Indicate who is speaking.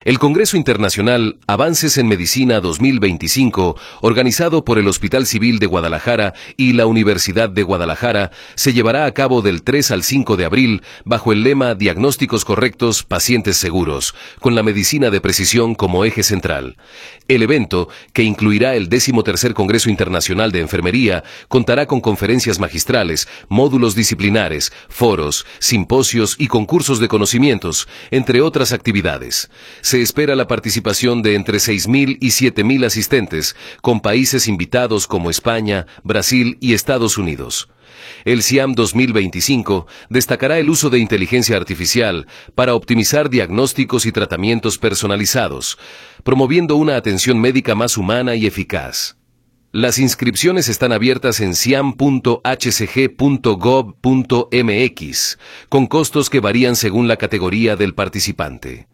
Speaker 1: El Congreso Internacional Avances en Medicina 2025, organizado por el Hospital Civil de Guadalajara y la Universidad de Guadalajara, se llevará a cabo del 3 al 5 de abril bajo el lema Diagnósticos correctos, pacientes seguros, con la medicina de precisión como eje central. El evento, que incluirá el 13º Congreso Internacional de Enfermería, contará con conferencias magistrales, módulos disciplinares, foros, simposios y concursos de conocimientos, entre otras actividades. Se espera la participación de entre 6.000 y 7.000 asistentes, con países invitados como España, Brasil y Estados Unidos. El CIAM 2025 destacará el uso de inteligencia artificial para optimizar diagnósticos y tratamientos personalizados, promoviendo una atención médica más humana y eficaz. Las inscripciones están abiertas en ciam.hcg.gov.mx, con costos que varían según la categoría del participante.